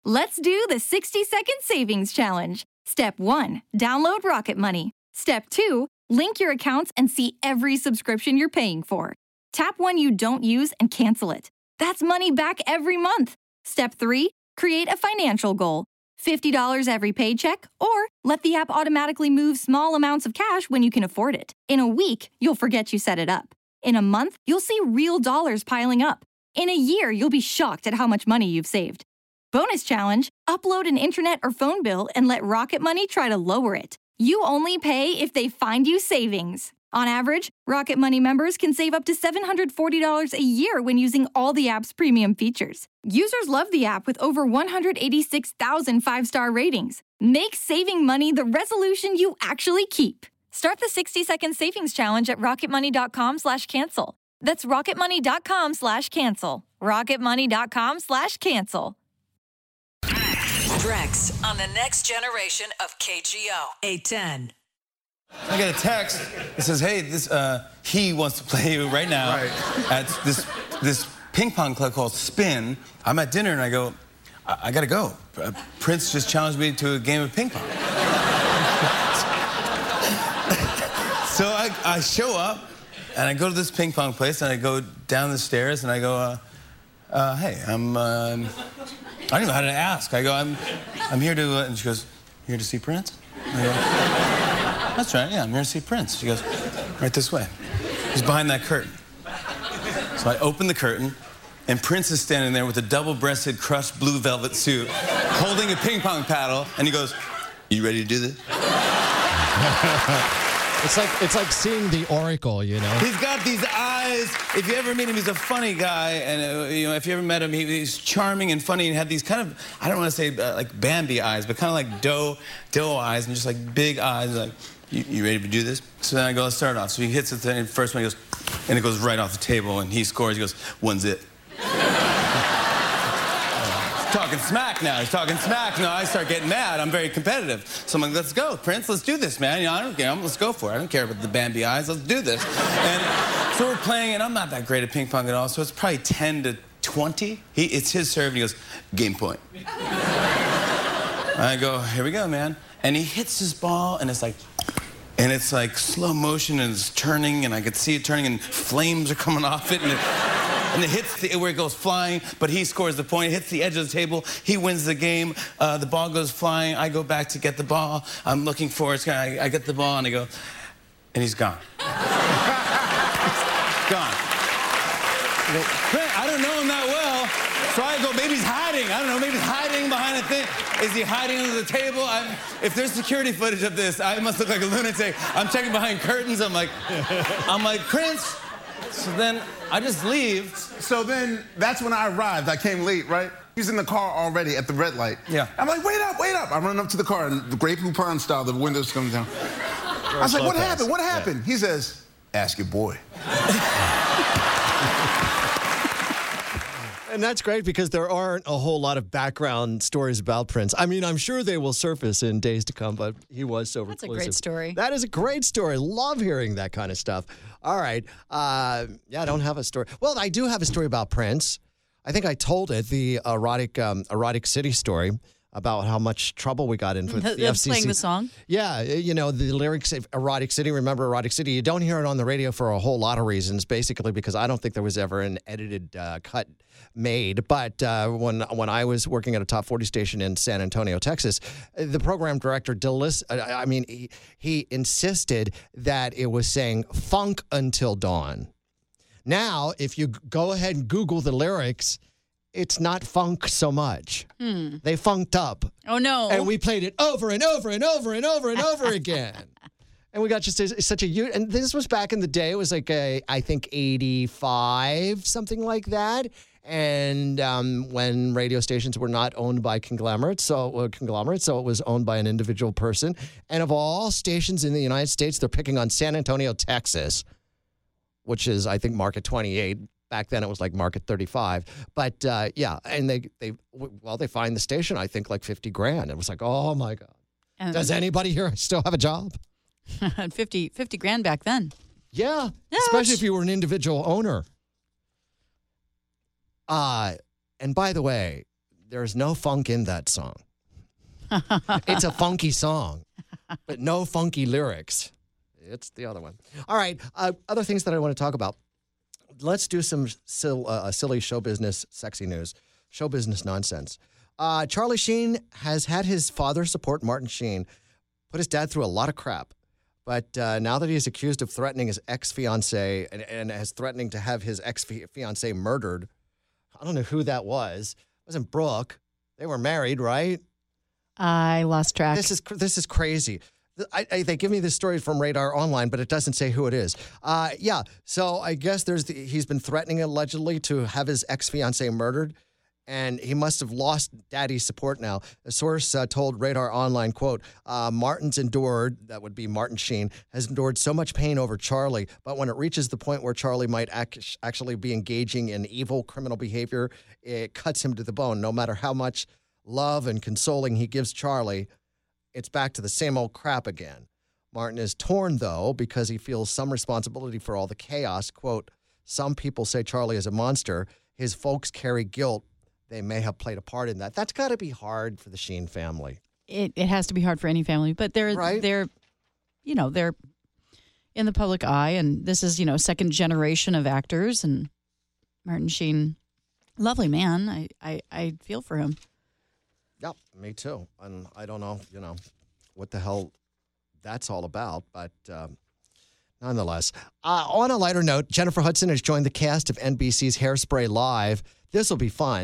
Let's do the 60-second savings challenge. Step 1, download Rocket Money. Step 2, link your accounts and see every subscription you're paying for. Tap one you don't use and cancel it. That's money back every month. Step 3, create a financial goal. $50 every paycheck, or let the app automatically move small amounts of cash when you can afford it. In a week, you'll forget you set it up. In a month, you'll see real dollars piling up. In a year, you'll be shocked at how much money you've saved. Bonus challenge, upload an internet or phone bill and let Rocket Money try to lower it. You only pay if they find you savings. On average, Rocket Money members can save up to $740 a year when using all the app's premium features. Users love the app with over 186,000 five-star ratings. Make saving money the resolution you actually keep. Start the 60-second savings challenge at rocketmoney.com/cancel. That's rocketmoney.com/cancel. rocketmoney.com/cancel. Drex on the next generation of KGO. 810. I get a text that says, hey, he wants to play right now at this ping pong club called Spin. I'm at dinner and I go, I gotta go. Prince just challenged me to a game of ping pong. So I show up and I go to this ping pong place and I go down the stairs and I go, hey, I don't know how to ask. I go, I'm here to, and she goes, here to see Prince? I go, that's right, yeah, I'm here to see Prince. She goes, right this way. He's behind that curtain. So I open the curtain, and Prince is standing there with a double-breasted, crushed blue velvet suit, holding a ping pong paddle, and he goes, you ready to do this? It's like seeing the Oracle, you know? He's got these eyes. If you ever meet him, he's a funny guy. And, if you ever met him, he's charming and funny and had these kind of, I don't want to say like Bambi eyes, but kind of like doe eyes and just like big eyes. Like, you ready to do this? So then I go, let's start off. So he hits it, the first one, he goes, and it goes right off the table, and he scores. He goes, one's it. Talking smack now. He's talking smack now. I start getting mad. I'm very competitive. So I'm like, let's go, Prince. Let's do this, man. I don't care. Let's go for it. I don't care about the Bambi eyes. Let's do this. And so we're playing, and I'm not that great at ping pong at all, so it's probably 10 to 20. It's his serve, and he goes, game point. I go, here we go, man. And he hits his ball, and it's like slow motion, and it's turning, and I could see it turning, and flames are coming off it, and it hits where it goes flying, but he scores the point. It hits the edge of the table. He wins the game. The ball goes flying. I go back to get the ball. I'm looking for it. I get the ball, and I go, and he's gone. Gone. I don't know him that well, so I go, maybe he's hiding. I don't know, maybe he's hiding behind a thing. Is he hiding under the table? If there's security footage of this, I must look like a lunatic. I'm checking behind curtains. I'm like, Prince. So then I just leave. So then that's when I arrived. I came late, right? He's in the car already at the red light. Yeah. I'm like, wait up, wait up. I run up to the car, and the Grey Poupon style, the windows come down. I was like, what happened? What happened? Yeah. He says, ask your boy. And that's great because there aren't a whole lot of background stories about Prince. I mean, I'm sure they will surface in days to come, but he was so reclusive. That's a great story. That is a great story. Love hearing that kind of stuff. All right. I don't have a story. Well, I do have a story about Prince. I think I told it, the Erotic City story about how much trouble we got in with the FCC. Playing the song? Yeah, the lyrics of Erotic City. Remember Erotic City? You don't hear it on the radio for a whole lot of reasons, basically because I don't think there was ever an edited cut made. But when I was working at a top 40 station in San Antonio, Texas, the program director, he insisted that it was saying funk until dawn. Now, if you go ahead and Google the lyrics, it's not funk so much. They funked up. Oh, no. And we played it over and over and over and over and over again. And we got just such a huge, and this was back in the day. It was like, I think 85, something like that. And when radio stations were not owned by conglomerates, so it was owned by an individual person. And of all stations in the United States, they're picking on San Antonio, Texas, which is, I think, market 28. Back then, it was like market 35. But, and they fined the station, I think, like $50,000. It was like, oh, my God. Does anybody here still have a job? $50,000 back then. Yeah, especially if you were an individual owner. And by the way, there's no funk in that song. It's a funky song, but no funky lyrics. It's the other one. All right. Other things that I want to talk about. Let's do some silly show business, sexy news, show business nonsense. Charlie Sheen has had his father support Martin Sheen, put his dad through a lot of crap. But now that he's accused of threatening his ex-fiancée and is threatening to have his ex-fiancée murdered, I don't know who that was. It wasn't Brooke. They were married, right? I lost track. This is crazy. They give me this story from Radar Online, but it doesn't say who it is. So I guess he's been threatening allegedly to have his ex-fiancée murdered, and he must have lost daddy's support now. A source told Radar Online, quote, Martin's endured, that would be Martin Sheen, has endured so much pain over Charlie, but when it reaches the point where Charlie might actually be engaging in evil criminal behavior, it cuts him to the bone. No matter how much love and consoling he gives Charlie, it's back to the same old crap again. Martin is torn, though, because he feels some responsibility for all the chaos. Quote, some people say Charlie is a monster. His folks carry guilt. They may have played a part in that. That's got to be hard for the Sheen family. It has to be hard for any family, but they're in the public eye, and this is, second generation of actors, and Martin Sheen, lovely man. I feel for him. Yep, me too. And I don't know, what the hell that's all about, but nonetheless. On a lighter note, Jennifer Hudson has joined the cast of NBC's Hairspray Live. This will be fun.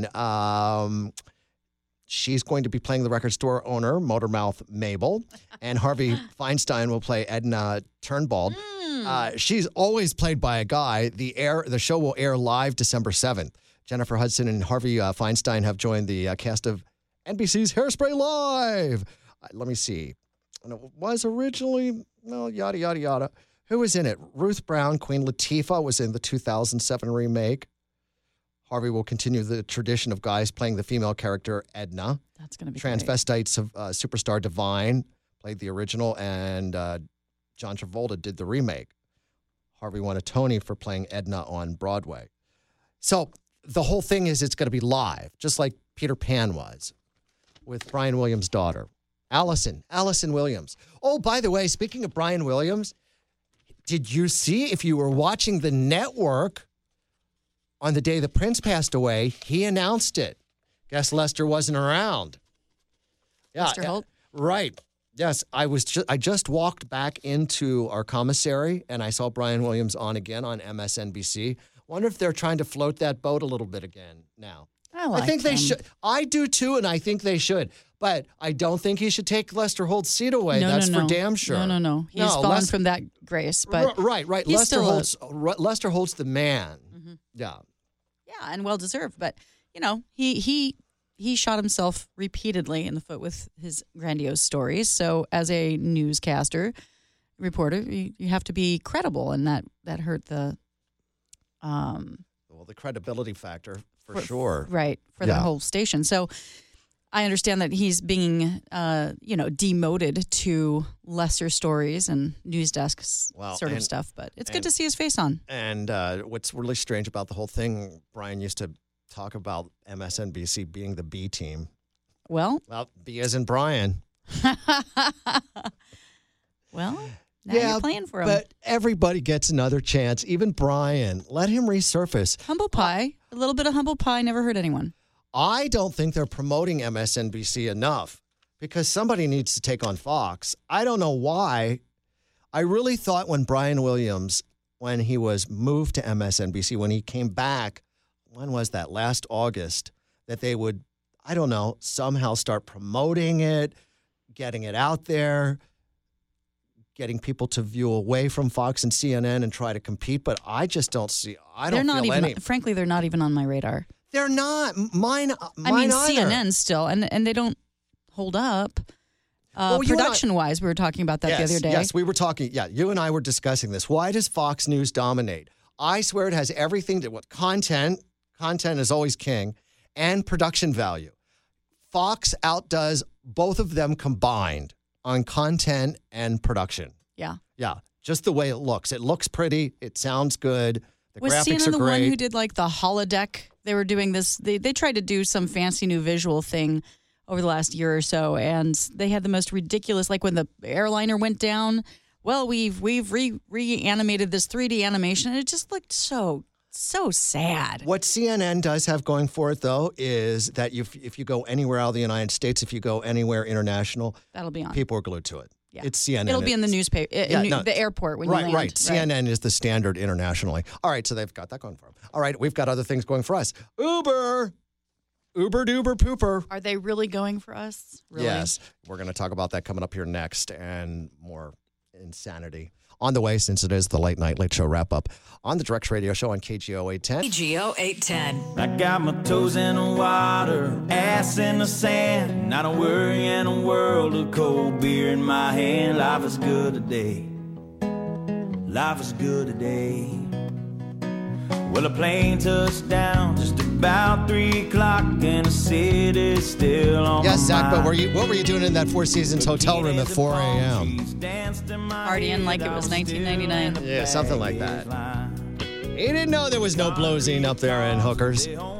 She's going to be playing the record store owner, Motormouth Mabel, and Harvey Feinstein will play Edna Turnbald. She's always played by a guy. The show will air live December 7th. Jennifer Hudson and Harvey Feinstein have joined the cast of NBC's Hairspray Live. Let me see. And it was originally, yada, yada, yada. Who was in it? Ruth Brown, Queen Latifah was in the 2007 remake. Harvey will continue the tradition of guys playing the female character Edna. That's going to be Transvestites of superstar Divine played the original, and John Travolta did the remake. Harvey won a Tony for playing Edna on Broadway. So the whole thing is it's going to be live, just like Peter Pan was, with Brian Williams' daughter, Allison Williams. Oh, by the way, speaking of Brian Williams, did you see, if you were watching the network on the day the Prince passed away, he announced it. Guess Lester wasn't around. Yeah, Lester Holt? Right. Yes, I just walked back into our commissary and I saw Brian Williams on again on MSNBC. Wonder if they're trying to float that boat a little bit again now. I think they should. I do too, and I think they should. But I don't think he should take Lester Holt's seat away. That's for damn sure. No. He's fallen from that grace. But right. Lester Holt's the man. Mm-hmm. Yeah, and well deserved. But he shot himself repeatedly in the foot with his grandiose stories. So as a newscaster, reporter, you have to be credible, and that hurt the the credibility factor. For sure. Right, for the whole station. So I understand that he's being, demoted to lesser stories and news desks of stuff. But it's good to see his face on. And what's really strange about the whole thing, Brian used to talk about MSNBC being the B team. Well, B as in Brian. Well, now you're playing for him. But everybody gets another chance, even Brian. Let him resurface. Humble pie. A little bit of humble pie never hurt anyone. I don't think they're promoting MSNBC enough because somebody needs to take on Fox. I don't know why. I really thought when Brian Williams, when he was moved to MSNBC, when he came back, when was that? Last August, that they would, I don't know, somehow start promoting it, getting it out there, getting people to view away from Fox and CNN and try to compete, but I just don't see. Frankly, they're not even on my radar. They're not. Mine either. CNN still, and they don't hold up. Production-wise, we were talking about that the other day. Yes, we were talking. Yeah, you and I were discussing this. Why does Fox News dominate? I swear it has everything to what content is always king, and production value. Fox outdoes both of them combined on content and production. Yeah. Just the way it looks. It looks pretty. It sounds good. The graphics CNN are the great. one who did like the holodeck They were doing this. They tried to do some fancy new visual thing over the last year or so, and they had the most ridiculous, like when the airliner went down. Well, we've reanimated this 3D animation, and it just looked so sad. What CNN does have going for it, though, is that if you go anywhere out of the United States, if you go anywhere international, that'll be on. People are glued to it. Yeah. It's CNN. It'll be in the newspaper, the airport when you land. Right. CNN is the standard internationally. All right, so they've got that going for them. All right, we've got other things going for us. Uber duber pooper. Are they really going for us? Really? Yes. We're going to talk about that coming up here next and more insanity. On the way, since it is the Late Show wrap-up on the Drex Radio Show on KGO 810. KGO 810. I got my toes in the water, ass in the sand. Not a worry in a world of cold beer in my hand. Life is good today. Life is good today. Well, a plane touched down just about 3 o'clock and the city's still on Yes, my Zach, but mind. what were you doing in that Four Seasons hotel room at 4 a.m.? Partying like it was 1999. Yeah, something like that. He didn't know there was no blowzine up there in Hookers. No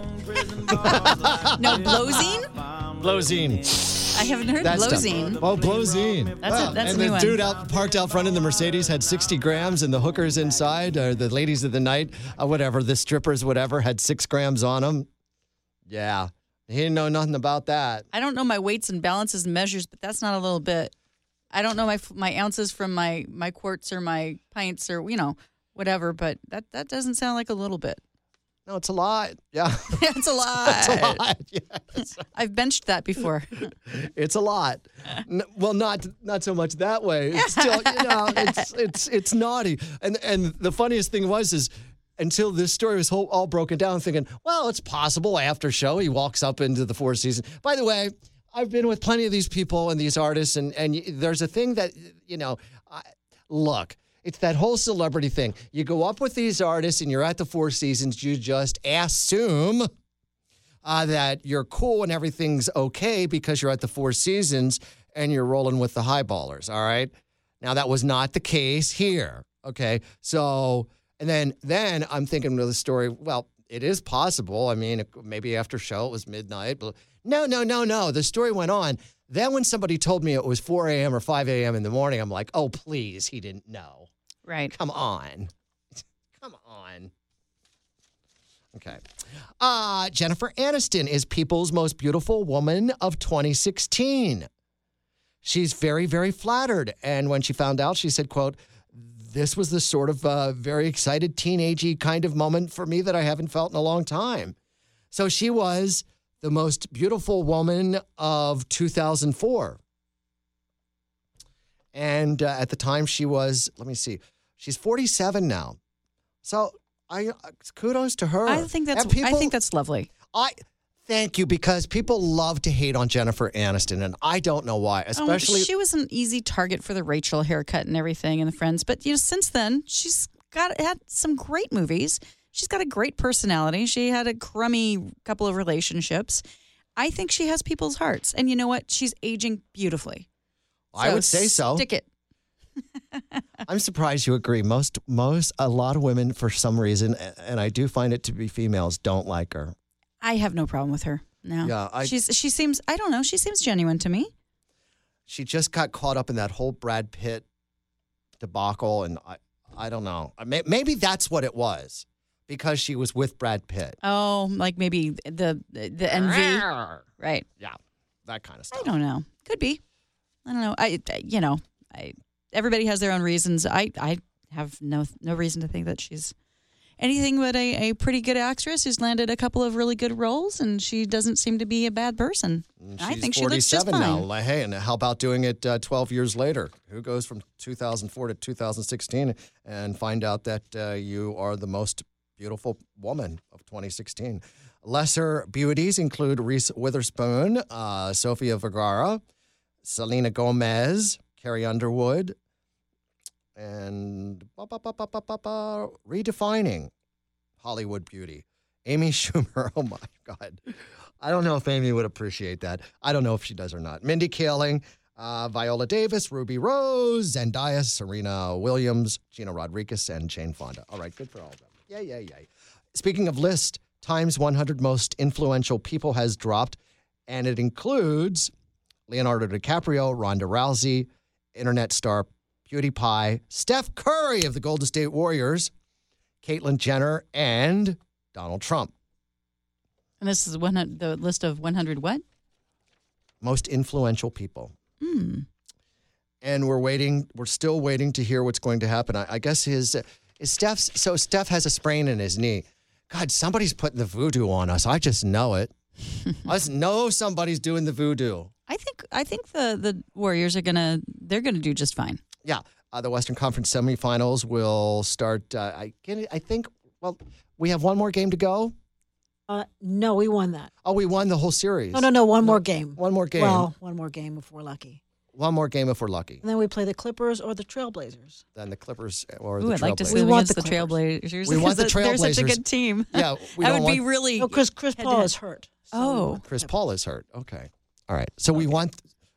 blowzine? Blowzine. I haven't heard blowzine. Oh, blowzine. That's a and new the one. dude parked out front in the Mercedes had 60 grams, and the hookers inside, or the ladies of the night, whatever, the strippers, whatever, had 6 grams on them. Yeah. He didn't know nothing about that. I don't know my weights and balances and measures, but that's not a little bit. I don't know my ounces from my quarts or my pints or, whatever, but that doesn't sound like a little bit. No, it's a lot. Yeah. It's a lot. It's a lot. Yes. I've benched that before. It's a lot. Well, not so much that way. It's still, it's naughty. And the funniest thing is until this story was all broken down, thinking, well, it's possible after show he walks up into the Four Seasons. By the way, I've been with plenty of these people and these artists, and there's a thing that, look. It's that whole celebrity thing. You go up with these artists and you're at the Four Seasons. You just assume that you're cool and everything's okay because you're at the Four Seasons and you're rolling with the highballers, all right? Now, that was not the case here, okay? So, and then I'm thinking of the story, well, it is possible. I mean, maybe after show it was midnight. But no. The story went on. Then when somebody told me it was 4 a.m. or 5 a.m. in the morning, I'm like, oh, please, he didn't know. Right. Come on. Okay. Jennifer Aniston is People's Most Beautiful Woman of 2016. She's very, very flattered. And when she found out, she said, quote, this was the sort of very excited teenagey kind of moment for me that I haven't felt in a long time. So she was the most beautiful woman of 2004. And at the time she was, let me see, she's 47 now. So kudos to her. I think that's lovely. Thank you, because people love to hate on Jennifer Aniston, and I don't know why. Especially she was an easy target for the Rachel haircut and everything and the Friends. But since then she's had some great movies. She's got a great personality. She had a crummy couple of relationships. I think she has people's hearts, and you know what? She's aging beautifully. I would say so. Stick it. I'm surprised you agree. A lot of women, for some reason, and I do find it to be females, don't like her. I have no problem with her. No. Yeah, she seems, I don't know, she seems genuine to me. She just got caught up in that whole Brad Pitt debacle, and I don't know. Maybe that's what it was, because she was with Brad Pitt. Oh, like maybe the envy. Right. Yeah, that kind of stuff. I don't know. Could be. I don't know. Everybody has their own reasons. I have no reason to think that she's anything but a pretty good actress who's landed a couple of really good roles, and she doesn't seem to be a bad person. I think she looks just fine. Now. Hey, and how about doing it 12 years later? Who goes from 2004 to 2016 and find out that you are the most beautiful woman of 2016? Lesser beauties include Reese Witherspoon, Sofia Vergara, Selena Gomez, Carrie Underwood, and redefining Hollywood beauty, Amy Schumer. Oh, my God. I don't know if Amy would appreciate that. I don't know if she does or not. Mindy Kaling, Viola Davis, Ruby Rose, Zendaya, Serena Williams, Gina Rodriguez, and Jane Fonda. All right, good for all of them. Yay. Speaking of list, Times 100 Most Influential People has dropped, and it includes Leonardo DiCaprio, Ronda Rousey, internet star PewDiePie, Steph Curry of the Golden State Warriors, Caitlyn Jenner, and Donald Trump. And this is the list of 100 what? Most influential people. And we're still waiting to hear what's going to happen. I guess Steph has a sprain in his knee. God, somebody's putting the voodoo on us. I just know it. I just know somebody's doing the voodoo. I think the Warriors they're gonna do just fine. Yeah. The Western Conference semifinals will start, I think, we have one more game to go. No, we won that. Oh, we won the whole series. No, one more game. One more game. Well, one more game if we're lucky. One more game if we're lucky. And then we play the Clippers or the Trailblazers. Then the Clippers or Ooh, the I'd like to see Trailblazers. them want against the the Trailblazers. We want the They're such a Trailblazers. good team. Yeah, we that don't would be want- really. No, because Chris Paul is hurt. So Oh. Chris Paul is hurt. Okay. All right. So we want.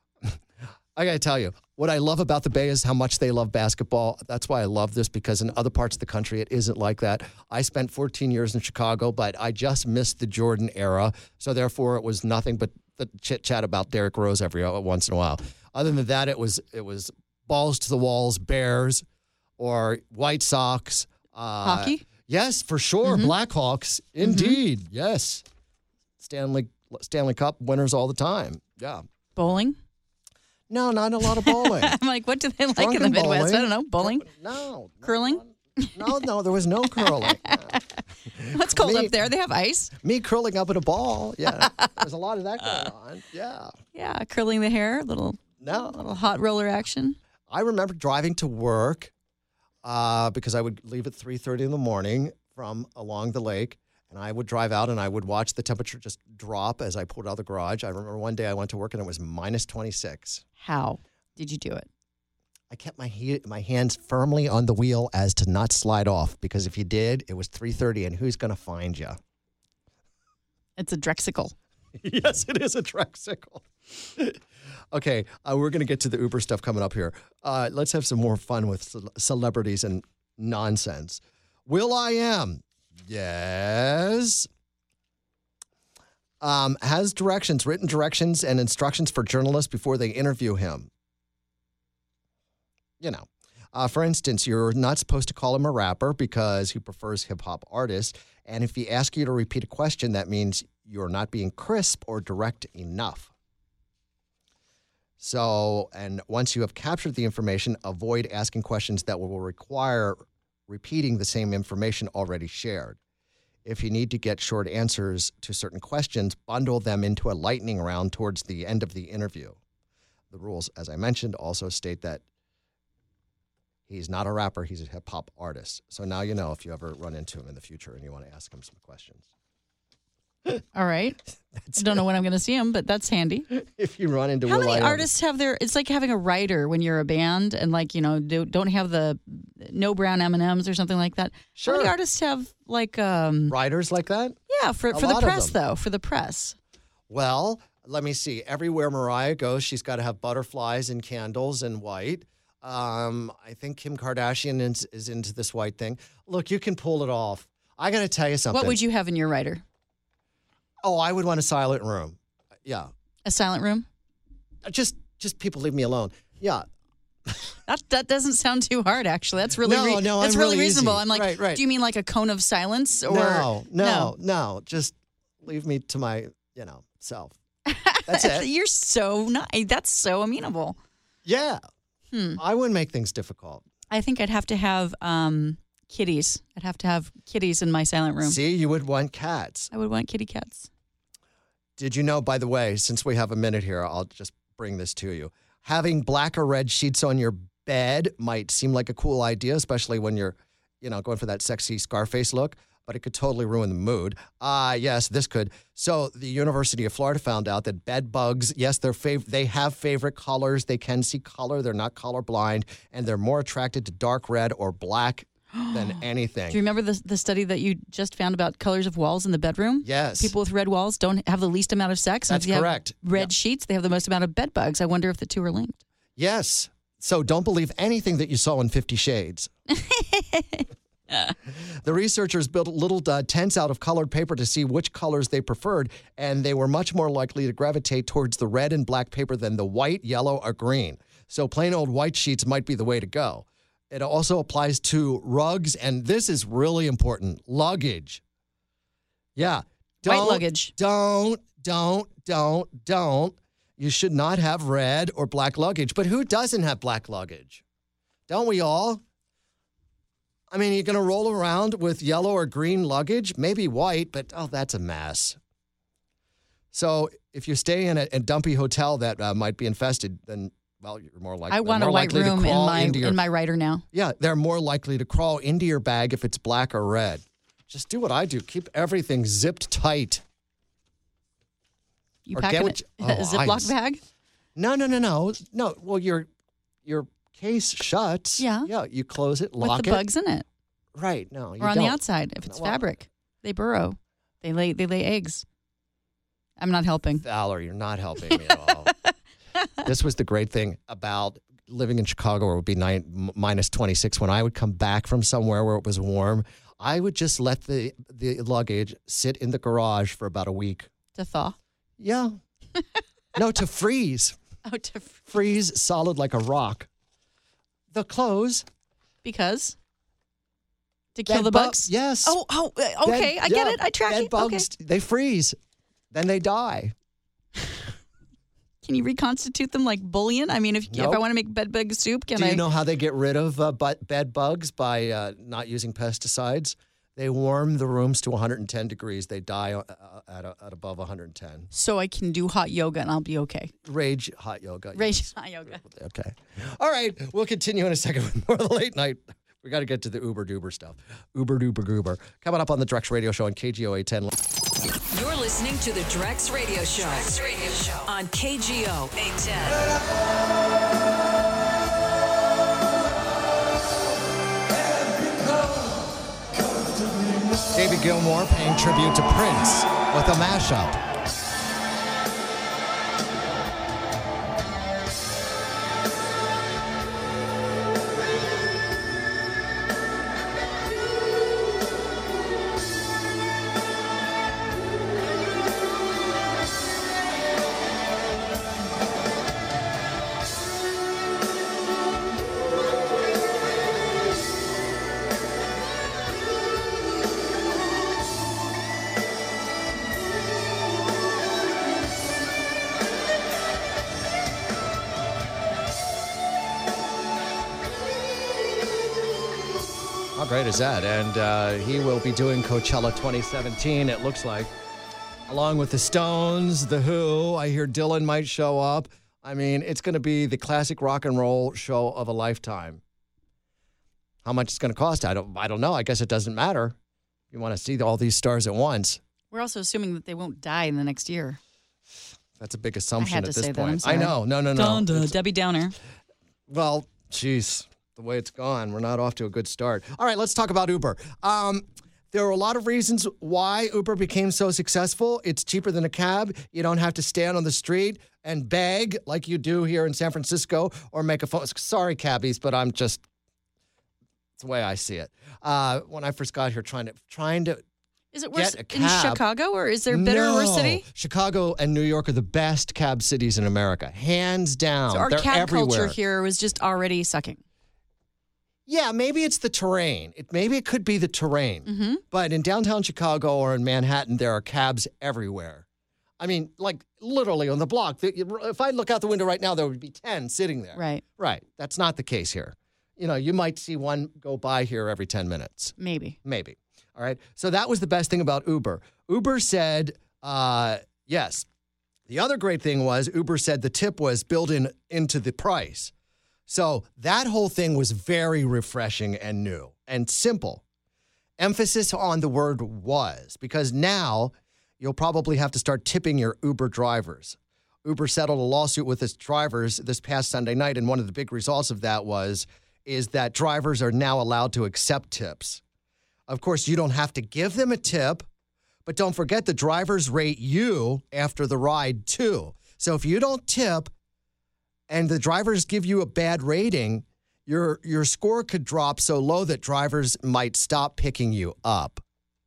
I got to tell you, what I love about the Bay is how much they love basketball. That's why I love this, because in other parts of the country, it isn't like that. I spent 14 years in Chicago, but I just missed the Jordan era. So therefore, it was nothing but the chit chat about Derrick Rose every once in a while. Other than that, it was balls to the walls, Bears or White Sox. Hockey? Yes, for sure. Blackhawks, indeed. Yes. Stanley Cup winners all the time. Yeah. Bowling? No, not a lot of bowling. I'm like, what do they like in the Drunken Midwest? bowling. I don't know. Bowling? No. Curling? No, there was no curling. What's cold Me- up there? They have ice. Me curling up at a ball. Yeah. There's a lot of that going on. Yeah. Yeah, curling the hair, little hot roller action. I remember driving to work because I would leave at 3:30 in the morning from along the lake, and I would drive out and I would watch the temperature just drop as I pulled out of the garage. I remember one day I went to work and it was minus 26. How did you do it? I kept my hands firmly on the wheel as to not slide off, because if you did, it was 3:30, and who's going to find you? It's a Drexicle. Yes, it is a Drexicle. Okay, we're going to get to the Uber stuff coming up here. Let's have some more fun with celebrities and nonsense. Will.i.am, yes, has written directions and instructions for journalists before they interview him. You know, for instance, you're not supposed to call him a rapper because he prefers hip-hop artists. And if he asks you to repeat a question, that means you're not being crisp or direct enough. So, and once you have captured the information, avoid asking questions that will require repeating the same information already shared. If you need to get short answers to certain questions, bundle them into a lightning round towards the end of the interview. The rules, as I mentioned, also state that he's not a rapper, he's a hip-hop artist. So now you know if you ever run into him in the future and you want to ask him some questions. All right. I don't know when I'm going to see him, but that's handy. If you run into How many Will.i.am. artists have it's like having a writer when you're a band and like, you know, don't have the no brown M&Ms or something like that. Sure. How many artists have like, Writers like that? yeah, for the lot of press them. though, for the press. Well, let me see. Everywhere Mariah goes, she's got to have butterflies and candles and white. I think Kim Kardashian is into this white thing. Look, you can pull it off. I got to tell you something. What would you have in your writer? Oh, I would want a silent room. Yeah. A silent room? Just people leave me alone. Yeah. That doesn't sound too hard, actually. That's really No, that's I'm really really reasonable. easy. I'm like, Right. do you mean like a cone of silence or No. Just leave me to my, self. That's it. You're so nice. That's so amenable. Yeah. I wouldn't make things difficult. I think I'd have to have kitties. I'd have to have kitties in my silent room. See, you would want cats. I would want kitty cats. Did you know, by the way, since we have a minute here, I'll just bring this to you. Having black or red sheets on your bed might seem like a cool idea, especially when you're, going for that sexy Scarface look, but it could totally ruin the mood. Yes, this could. So the University of Florida found out that bed bugs, yes, they have favorite colors. They can see color. They're not colorblind, and they're more attracted to dark red or black than anything. Do you remember the study that you just found about colors of walls in the bedroom? Yes. People with red walls don't have the least amount of sex. And That's if you have correct. red sheets, they have the most amount of bed bugs. I wonder if the two are linked. Yes. So don't believe anything that you saw in 50 Shades. The researchers built little tents out of colored paper to see which colors they preferred, and they were much more likely to gravitate towards the red and black paper than the white, yellow, or green. So plain old white sheets might be the way to go. It also applies to rugs, and this is really important, luggage. Yeah. White luggage. Don't. You should not have red or black luggage. But who doesn't have black luggage? Don't we all? I mean, you're going to roll around with yellow or green luggage, maybe white, but that's a mess. So if you stay in a dumpy hotel that might be infested, then, well, you're more likely. I want a white room in my Ryder now. Yeah, they're more likely to crawl into your bag if it's black or red. Just do what I do. Keep everything zipped tight. You pack a Ziploc bag? No. No, well, your case shuts. Yeah. Yeah, you close it, lock it. With the bugs in it. Right, no, you or on don't. the outside, if it's fabric. They burrow. They lay eggs. I'm not helping. Valerie, you're not helping me at all. This was the great thing about living in Chicago where it would be minus 26. When I would come back from somewhere where it was warm, I would just let the luggage sit in the garage for about a week. To thaw? Yeah. No, to freeze. Oh, to freeze solid like a rock. The clothes. Because? To kill the bugs? Yes. Oh, okay. I get it. I track it. Bugs, okay. they freeze. Then they die. Can you reconstitute them like bouillon? I mean, if I want to make bed bug soup, Do you know how they get rid of bed bugs by not using pesticides? They warm the rooms to 110 degrees. They die at above 110. So I can do hot yoga and I'll be okay. Rage hot yoga. Hot yoga. Okay. All right. We'll continue in a second with more of the late night. We got to get to the Uber Duber stuff. Uber Duber Goober. Coming up on the Drex Radio Show on KGO 810. You're listening to the Drex Radio Show, on KGO 810. David Gilmour paying tribute to Prince with a mashup. How great is that? And he will be doing Coachella 2017, it looks like, along with the Stones, The Who. I hear Dylan might show up. I mean, it's going to be the classic rock and roll show of a lifetime. How much it's going to cost? I don't know. I guess it doesn't matter. You want to see all these stars at once. We're also assuming that they won't die in the next year. That's a big assumption at this point. That. I'm sorry. I know. No. Debbie Downer. Well, geez, the way it's gone, we're not off to a good start. All right, let's talk about Uber. There are a lot of reasons why Uber became so successful. It's cheaper than a cab. You don't have to stand on the street and beg like you do here in San Francisco or make a phone. Sorry, cabbies, but it's the way I see it. When I first got here, trying to is it worse in Chicago, or is there better or worse city? Chicago and New York are the best cab cities in America, hands down. So our They're cab everywhere. culture here was just already sucking. Yeah, maybe it's the terrain. Maybe it could be the terrain. Mm-hmm. But in downtown Chicago or in Manhattan, there are cabs everywhere. I mean, like literally on the block. If I look out the window right now, there would be 10 sitting there. Right. Right. That's not the case here. You know, you might see one go by here every 10 minutes. Maybe. All right. So that was the best thing about Uber. Uber said, yes. The other great thing was Uber said the tip was built into the price. So that whole thing was very refreshing and new and simple. Emphasis on the word was, because now you'll probably have to start tipping your Uber drivers. Uber settled a lawsuit with its drivers this past Sunday night, and one of the big results of that is that drivers are now allowed to accept tips. Of course, you don't have to give them a tip, but don't forget the drivers rate you after the ride too. So if you don't tip and the drivers give you a bad rating, your score could drop so low that drivers might stop picking you up.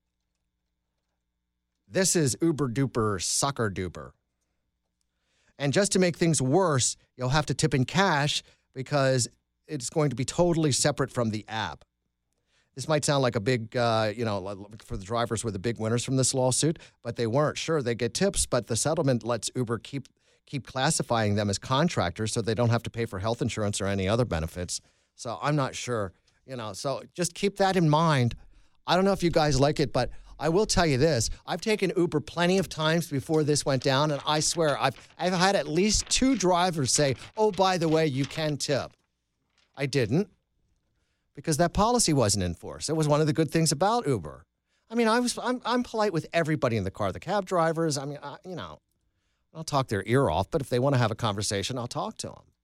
This is uber duper sucker duper. And just to make things worse, you'll have to tip in cash because it's going to be totally separate from the app. This might sound like a big, for the drivers were the big winners from this lawsuit, but they weren't. Sure, they get tips, but the settlement lets Uber keep classifying them as contractors so they don't have to pay for health insurance or any other benefits. So I'm not sure, so just keep that in mind. I don't know if you guys like it, but I will tell you this. I've taken Uber plenty of times before this went down, and I swear I've had at least 2 drivers say, oh, by the way, you can tip. I didn't because that policy wasn't enforced. It was one of the good things about Uber. I mean, I'm polite with everybody in the car, the cab drivers. I mean, I'll talk their ear off, but if they want to have a conversation, I'll talk to them.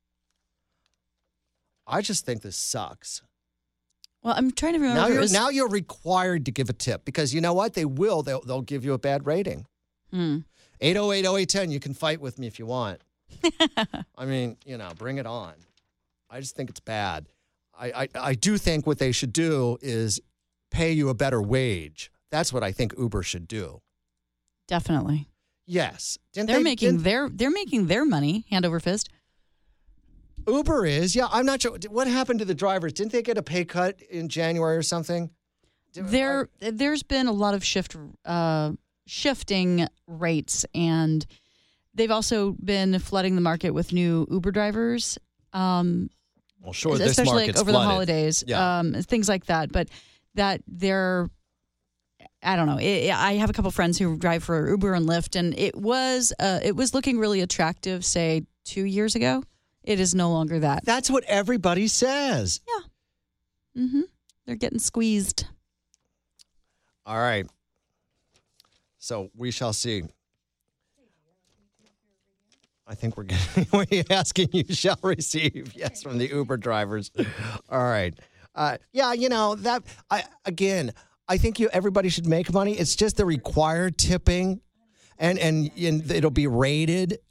I just think this sucks. Well, I'm trying to remember. Now you're required to give a tip because you know what? They will. They'll give you a bad rating. 808-0810. You can fight with me if you want. I mean, bring it on. I just think it's bad. I do think what they should do is pay you a better wage. That's what I think Uber should do. Definitely. Yes. They're making their money hand over fist. Uber is. Yeah, I'm not sure. What happened to the drivers? Didn't they get a pay cut in January or something? There's been a lot of shifting rates, and they've also been flooding the market with new Uber drivers. Well, sure, this especially market's over flooded. the holidays, things like that. But that I don't know. I have a couple friends who drive for Uber and Lyft, and it was looking really attractive, say 2 years ago. It is no longer that. That's what everybody says. Yeah. Mm-hmm. They're getting squeezed. All right. So we shall see. I think we're asking you shall receive. Yes, from the Uber drivers. All right. I think everybody should make money. It's just the required tipping and it'll be rated.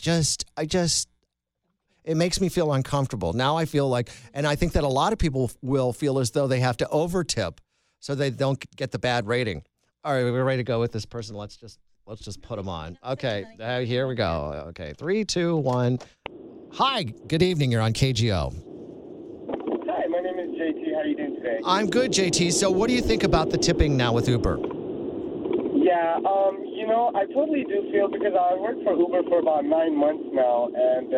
It makes me feel uncomfortable. Now I feel like, and I think that a lot of people will feel as though they have to over-tip so they don't get the bad rating. All right, we're ready to go with this person. Let's just put them on. Okay, here we go. Okay, 3, 2, 1. Hi, good evening. You're on KGO. Hi, my name is JT. How are you doing today? I'm good, JT. So what do you think about the tipping now with Uber? Yeah, I totally do feel, because I worked for Uber for about 9 months now, and,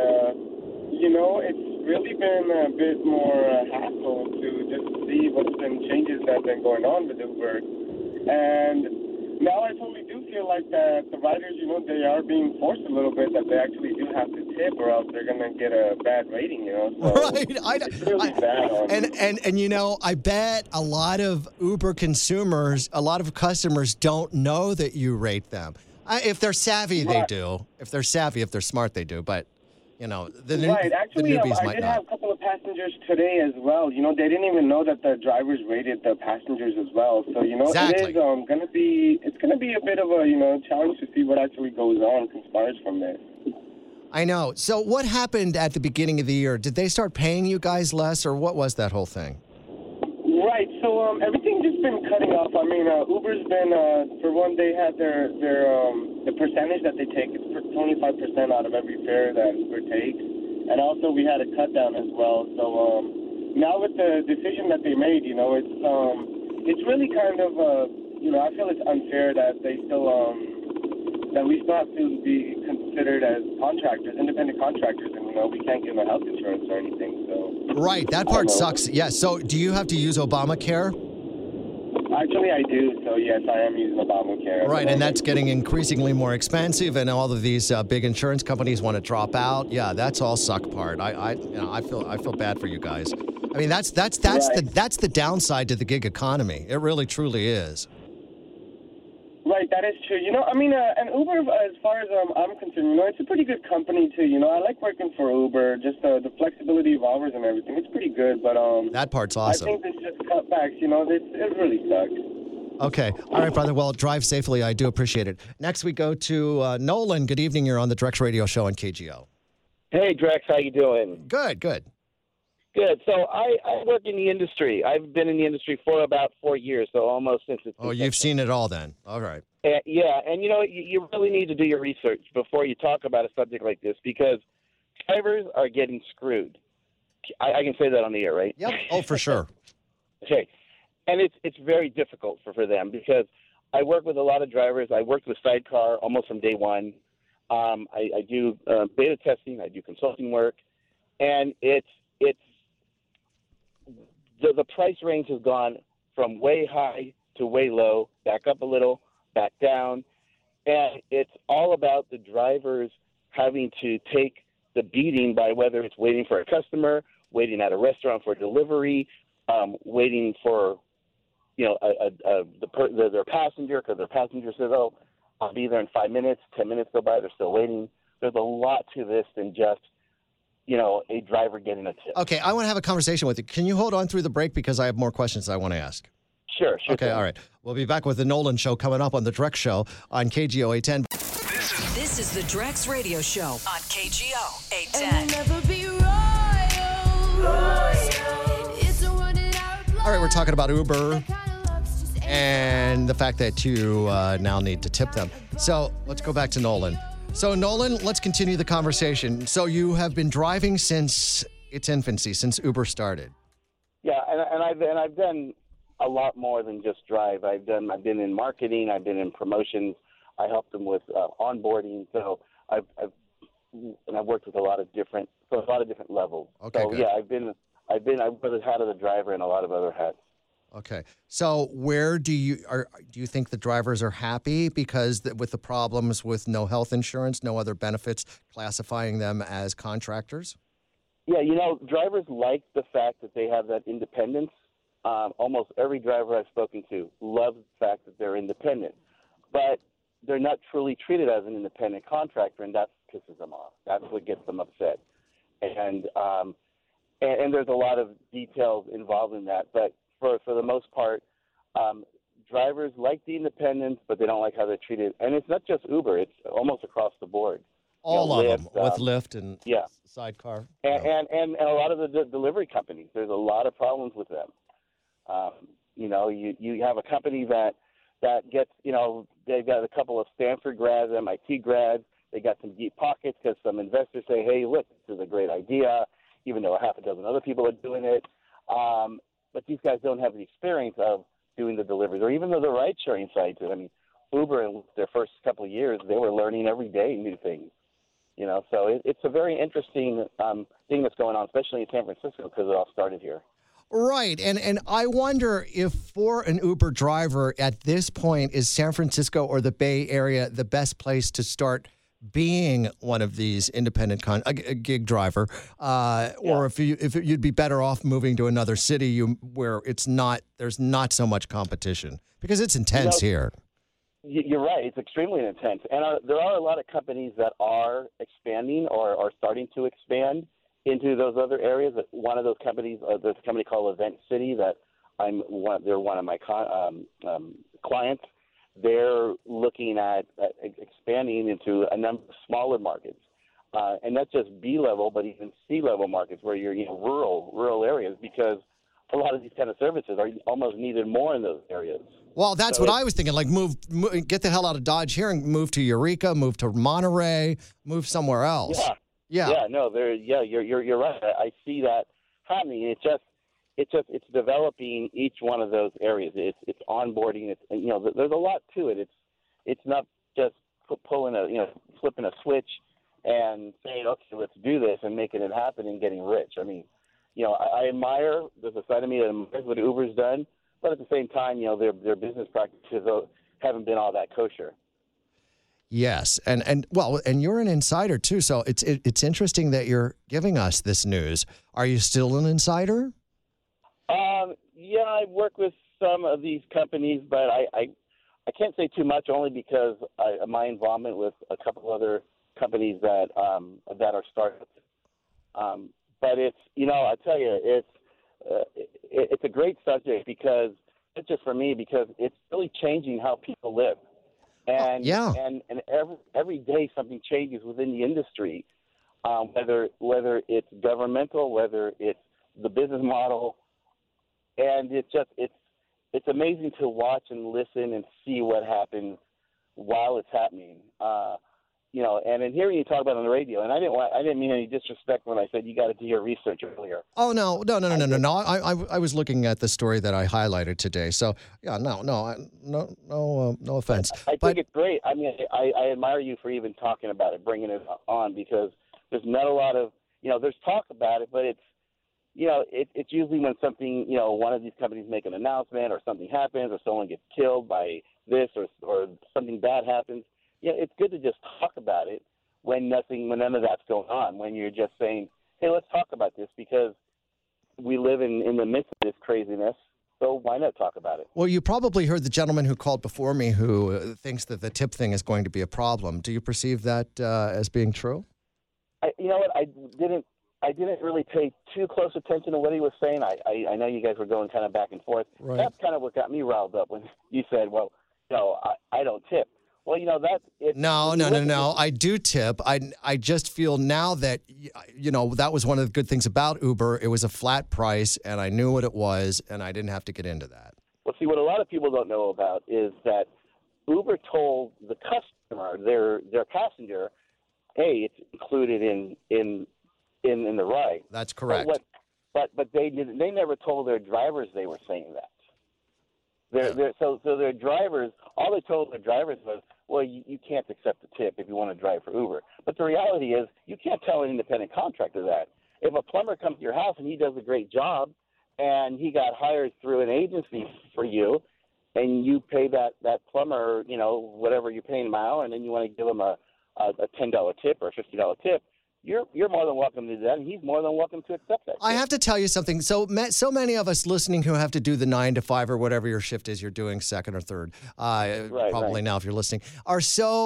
it's really been a bit more hassle to just see what's been changes that have been going on with Uber. And now I totally do feel like that the riders, they are being forced a little bit, that they actually do have to tip or else they're going to get a bad rating, So right. It's really bad on And I bet a lot of Uber consumers, a lot of customers don't know that you rate them. If they're savvy, they do. If they're smart, they do. But, Right. Actually, the newbies I might did not. have a couple of passengers today as well. They didn't even know that the drivers rated the passengers as well. So, Exactly. it is going to be a bit of a, challenge to see what actually goes on, conspires from this. I know. So what happened at the beginning of the year? Did they start paying you guys less, or what was that whole thing? Right. So everything's just been cutting off. I mean, Uber's been, for one, they had their the percentage that they take. It's 25% out of every fare that Uber takes. And also we had a cut down as well. So now with the decision that they made, it's really kind of, I feel it's unfair that they still, that we still have to be considered as contractors, independent contractors, and, we can't give them health insurance or anything. So Right. That part sucks. Yeah. So do you have to use Obamacare? Actually, I do. So, yes, I am using Obamacare. Right, and that's getting increasingly more expensive, and all of these big insurance companies want to drop out. Yeah, that's all suck part. I feel bad for you guys. I mean, that's the downside to the gig economy. It really truly is. Right, that is true. And Uber, as far as I'm concerned, it's a pretty good company too. I like working for Uber. Just the flexibility of hours and everything. It's pretty good, but that part's awesome. I think there's just cutbacks. It really sucks. Okay, all right, brother. Well, drive safely. I do appreciate it. Next, we go to Nolan. Good evening. You're on the Drex Radio Show on KGO. Hey, Drex, how you doing? Good. Good. So I work in the industry. I've been in the industry for about 4 years, so almost since it's. Oh, you've seen it all then. All right. Yeah, and you really need to do your research before you talk about a subject like this because drivers are getting screwed. I can say that on the air, right? Yep. Oh, for sure. Okay. And it's very difficult for them because I work with a lot of drivers. I worked with Sidecar almost from day one. I do beta testing. I do consulting work. And it's the price range has gone from way high to way low, back up a little, back down. And it's all about the drivers having to take the beating by whether it's waiting for a customer, waiting at a restaurant for delivery, waiting for, their passenger because their passenger says, oh, I'll be there in 5 minutes, 10 minutes go by, they're still waiting. There's a lot to this than just a driver getting a tip. Okay, I want to have a conversation with you. Can you hold on through the break because I have more questions I want to ask? Sure. Okay, all right. We'll be back with the Nolan Show coming up on the Drex Show on KGO 810. This is the Drex Radio Show on KGO 810. All right, we're talking about Uber and the fact that you now need to tip them. So let's go back to Nolan. So, Nolan, let's continue the conversation. So you have been driving since its infancy, since Uber started. Yeah, and I've done a lot more than just drive. I've been in marketing. I've been in promotions. I helped them with onboarding. So I've worked with a lot of different levels. Okay, so good. yeah, I've put the hat of the driver and a lot of other hats. Okay. So where do you think the drivers are happy because with the problems with no health insurance, no other benefits, classifying them as contractors? Yeah, drivers like the fact that they have that independence. Almost every driver I've spoken to loves the fact that they're independent, but they're not truly treated as an independent contractor, and that pisses them off. That's what gets them upset. And there's a lot of details involved in that, but for the most part, drivers like the independence, but they don't like how they're treated. And it's not just Uber; it's almost across the board. All of Lyft, them, with Lyft and Sidecar. And a lot of the delivery companies. There's a lot of problems with them. You have a company that gets, they've got a couple of Stanford grads, MIT grads. They got some deep pockets because some investors say, hey, look, this is a great idea, even though a half a dozen other people are doing it. But these guys don't have the experience of doing the deliveries, or even though the ride-sharing sites. I mean, Uber in their first couple of years, they were learning every day new things. So it's a very interesting thing that's going on, especially in San Francisco, because it all started here. Right. And I wonder if for an Uber driver at this point, is San Francisco or the Bay Area the best place to start being one of these independent a gig driver, or if you'd be better off moving to another city where there's not so much competition because it's intense here. You're right. It's extremely intense. And there are a lot of companies that are expanding or are starting to expand into those other areas. One of those companies, there's a company called Event City that they're one of my clients. They're looking at expanding into a number of smaller markets. And not just B-level, but even C-level markets where you're rural areas, because a lot of these kind of services are almost needed more in those areas. Well, that's what I was thinking. Like, get the hell out of Dodge here and move to Eureka, move to Monterey, move somewhere else. Yeah. No, you're right. I see that happening. It's developing each one of those areas. It's onboarding. There's a lot to it. It's not just flipping a switch and saying, okay, let's do this and making it happen and getting rich. I mean, I admire, there's a side of me that admires what Uber's done, but at the same time, their business practices haven't been all that kosher. Yes, and you're an insider too, so it's interesting that you're giving us this news. Are you still an insider? Yeah, I work with some of these companies, but I can't say too much, only because my involvement with a couple other companies that are startups. But it's, I tell you, it's a great subject because it's just for me, because it's really changing how people live. And and every day something changes within the industry, whether it's governmental, whether it's the business model, and it's amazing to watch and listen and see what happens while it's happening. And in hearing you talk about it on the radio, and I didn't mean any disrespect when I said you got to do your research earlier. Oh no! I was looking at the story that I highlighted today. So yeah, no offense. I think it's great. I mean, I admire you for even talking about it, bringing it on, because there's not a lot of, there's talk about it, but it's usually when something, one of these companies make an announcement or something happens or someone gets killed by this or something bad happens. It's good to just talk about it when none of that's going on, when you're just saying, hey, let's talk about this because we live in the midst of this craziness, so why not talk about it? Well, you probably heard the gentleman who called before me who thinks that the tip thing is going to be a problem. Do you perceive that as being true? You know what? I didn't really pay too close attention to what he was saying. I know you guys were going kind of back and forth. Right. That's kind of what got me riled up when you said, well, I don't tip. Well, that's it. No. I do tip. I just feel now that, that was one of the good things about Uber. It was a flat price, and I knew what it was, and I didn't have to get into that. Well, see, what a lot of people don't know about is that Uber told the customer, their passenger, hey, it's included in the ride. That's correct. But they never told their drivers they were saying that. So their drivers, all they told their drivers was, well, you can't accept a tip if you want to drive for Uber. But the reality is you can't tell an independent contractor that. If a plumber comes to your house and he does a great job and he got hired through an agency for you and you pay that plumber, whatever you're paying him an hour, and then you want to give him a $10 tip or a $50 tip, you're more than welcome to do that, and he's more than welcome to accept that. I have to tell you something. So many of us listening who have to do the 9 to 5 or whatever your shift is, you're doing second or third, probably now if you're listening, are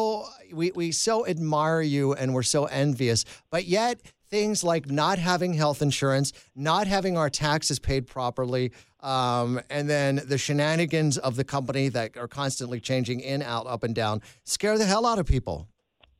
we so admire you and we're so envious, but yet things like not having health insurance, not having our taxes paid properly, and then the shenanigans of the company that are constantly changing in, out, up, and down scare the hell out of people.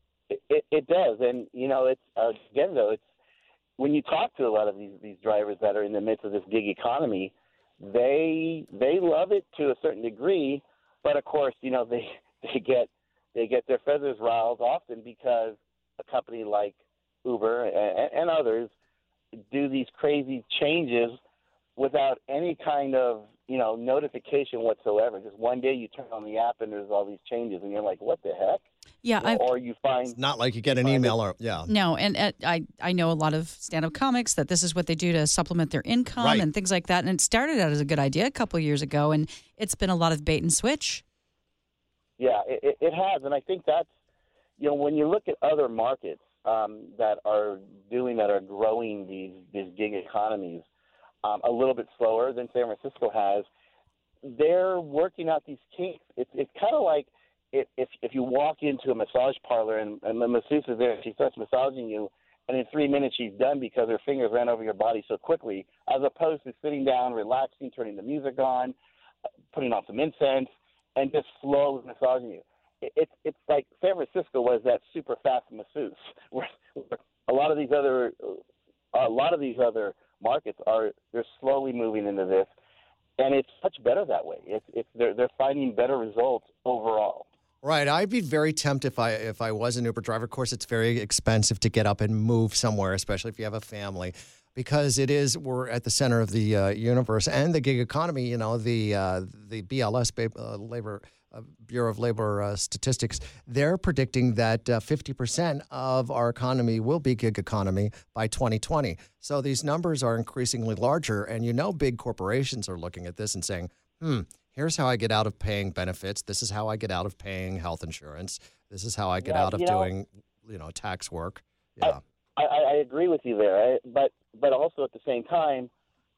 It does, and it's again though, it's when you talk to a lot of these drivers that are in the midst of this gig economy, they love it to a certain degree, but of course they get their feathers riled often because a company like Uber and others do these crazy changes without any kind of notification whatsoever. Just one day you turn on the app and there's all these changes, and you're like, what the heck? Yeah, or you find it's not like you get an email or No, and I know a lot of stand-up comics that this is what they do to supplement their income Right. and things like that. And it started out as a good idea a couple of years ago, and it's been a lot of bait and switch. Yeah, it has, and I think that's when you look at other markets that are growing these gig economies a little bit slower than San Francisco has, they're working out these kinks. It's kind of like if you walk into a massage parlor and the masseuse is there and she starts massaging you, and in 3 minutes she's done because her fingers ran over your body so quickly, as opposed to sitting down, relaxing, turning the music on, putting on some incense, and just slowly massaging you. It's like San Francisco was that super fast masseuse, where a lot of these other markets they're slowly moving into this, and it's much better that way. They're finding better results overall. Right. I'd be very tempted if I was an Uber driver. Of course, it's very expensive to get up and move somewhere, especially if you have a family, because we're at the center of the universe and the gig economy. The BLS, Labor Bureau of Labor Statistics, they're predicting that 50% of our economy will be gig economy by 2020. So these numbers are increasingly larger, and big corporations are looking at this and saying, here's how I get out of paying benefits. This is how I get out of paying health insurance. This is how I get out of doing, tax work. Yeah, I agree with you there, but also at the same time,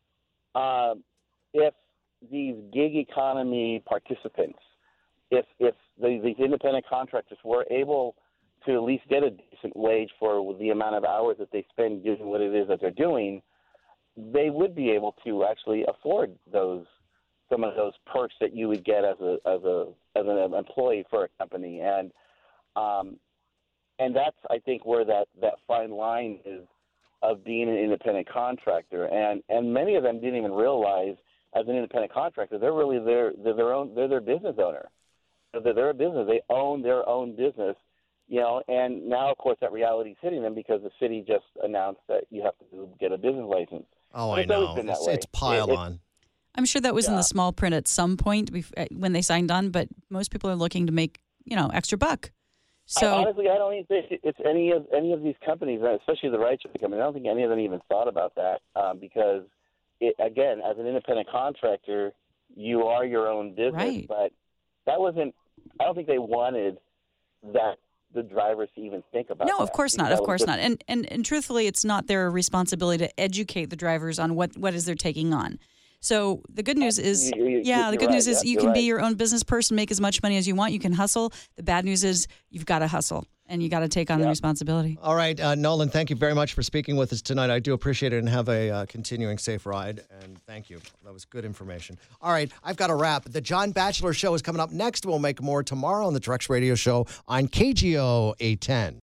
if these gig economy participants, if these independent contractors were able to at least get a decent wage for the amount of hours that they spend doing what it is that they're doing, they would be able to actually afford some of those perks that you would get as an employee for a company, and that's I think where that fine line is of being an independent contractor, and many of them didn't even realize as an independent contractor they're really they're their business owner. They're a business. They own their own business, And now, of course, that reality is hitting them because the city just announced that you have to get a business license. Oh, I know. It's pile on. I'm sure that was in the small print at some point when they signed on, but most people are looking to make, extra buck. So honestly, I don't even think it's any of these companies, especially the rideshare companies. I don't think any of them even thought about that because, again, as an independent contractor, you are your own business. Right. But that wasn't. I don't think they wanted that the drivers to even think about. No, that. of course not. Of course not. And truthfully, it's not their responsibility to educate the drivers on what is they're taking on. So the good news is, you can be your own business person, make as much money as you want. You can hustle. The bad news is you've got to hustle and you got to take on the responsibility. All right, Nolan, thank you very much for speaking with us tonight. I do appreciate it, and have a continuing safe ride. And thank you. That was good information. All right, I've got a wrap. The John Batchelor Show is coming up next. We'll make more tomorrow on the Drex Radio Show on KGO 810.